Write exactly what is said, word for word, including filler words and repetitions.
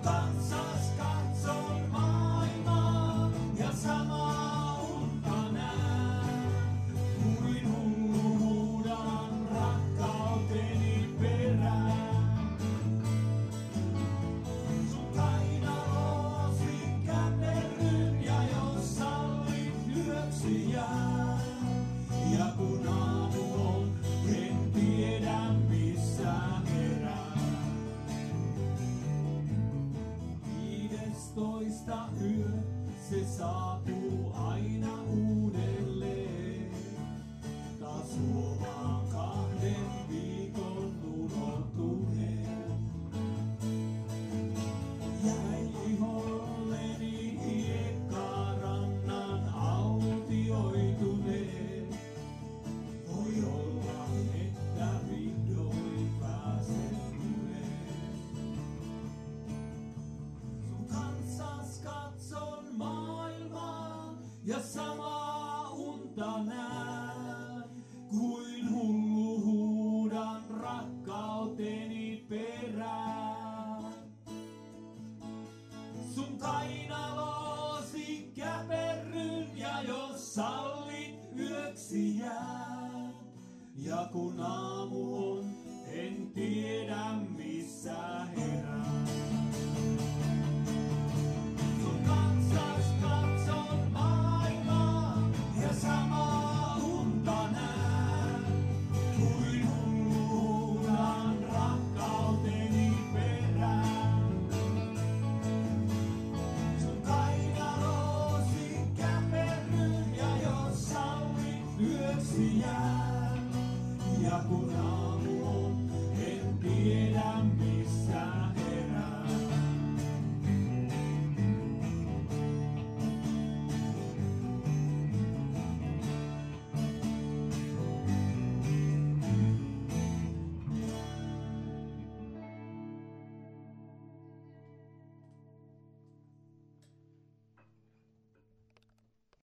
Kanssas katson maailmaa ja samaa unta näen, kuin hullu huudan rakkauteni perään. Sun kainaloosi käperryn ja jos sallit yöksi jään. Ja kun aamu on, en tiedä missä herään. Viidestoista yö, se saapuu aina uudelleen. Taas huomaan kahden viikon unohtuneen. Jäi iholleni hiekkarannan autioituneen. Voi olla, että vihdoin pääsen uneen. Sun kanssas katson maailmaa ja samaa unta näen, kuin hullu huudan rakkauteni perään. Sun kainaloosi käperryn ja jos sallit yöksi jään. Ja kun aamu on, en tiedä missä herään. Sun kanssas katson maailmaa ja samaa unta näen, kuin hullu huudan rakkauteni perään. Sun kainaloosi käperryn ja jos sallit yöksi jään. Ja kun aamu on, en tiedä